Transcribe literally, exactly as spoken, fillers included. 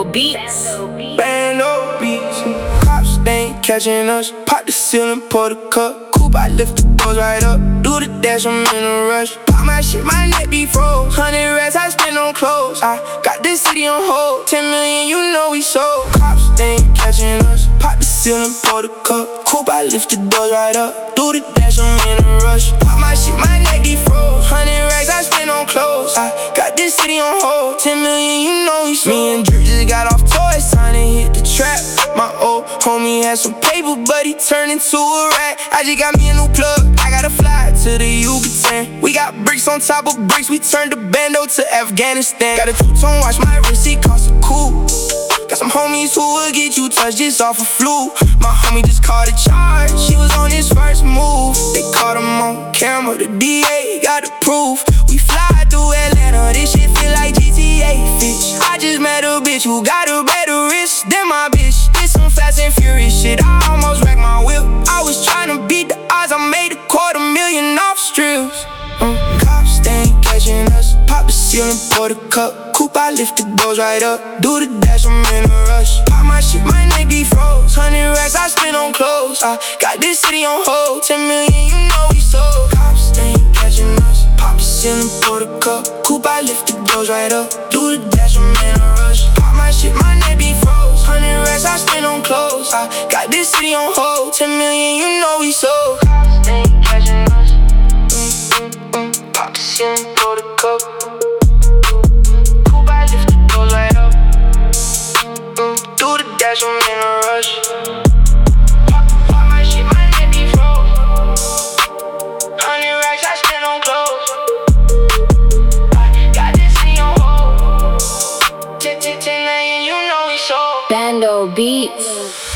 Beats. Bando beats. Cops, they ain't catching us. Pop the ceiling, pour the cup. Coupe, I lift the doors right up. Do the dash, I'm in a rush. Pop my shit, my neck be froze. Hundred racks I spend on clothes. I got this city on hold. Ten million, you know we sold. Cops, they ain't catching us. Pop the ceiling, pour the cup. Coupe, I lift the doors right up. Do the dash, I'm in a rush. Pop my shit, my neck be froze. Hundred racks I spend on clothes. I got this city on hold. Ten million, you know we sold. Me and Drip just got off toys, time to hit the trap. My old homie had some paper, but he turned into a rat. I just got me a new plug, I gotta fly to the Yucatan. We got bricks on top of bricks, we turned the bando to Afghanistan. Got a two-tone watch, my wrist, it cost a coup. Got some homies who will get you touched just off a flu. My homie just caught a charge, she was on his first move. They caught him on camera, the D A got the proof. We fly through Atlanta, this shit feel like G T A Fitch. I just met a bitch who got a better wrist than my bitch. This some fast and furious shit, I almost wrecked my whip. I was tryna beat the odds, I made a quarter million off strips. mm. Cops, they ain't catching us. Pop the ceiling, pour the cup. Coupe, I lift the doors right up. Do the dash, I'm in a rush. Pop my shit, my neck be froze. Hundred racks I spend on clothes. I got this city on hold. Ten million, you know we sold. Cops, they ain't catching us. Pop the ceiling, pour the cup. Coupe, I lift the doors right up. Do the dash, I'm in a rush. Pop my shit, my neck be froze. Hundred racks I spend on clothes. I got this city on hold. Ten million, you know we sold. Cops, they ain't catching us. mm, mm, mm. Pop the ceiling, pour the cup. Coupe, I lift the doors right up. mm, Do the dash, I'm in a rush. Pop, pop my shit, my neck be froze. Hundred racks I spend on clothes. I got this city on hold. Ten, ten, ten million, you know we sold. Bando Beats.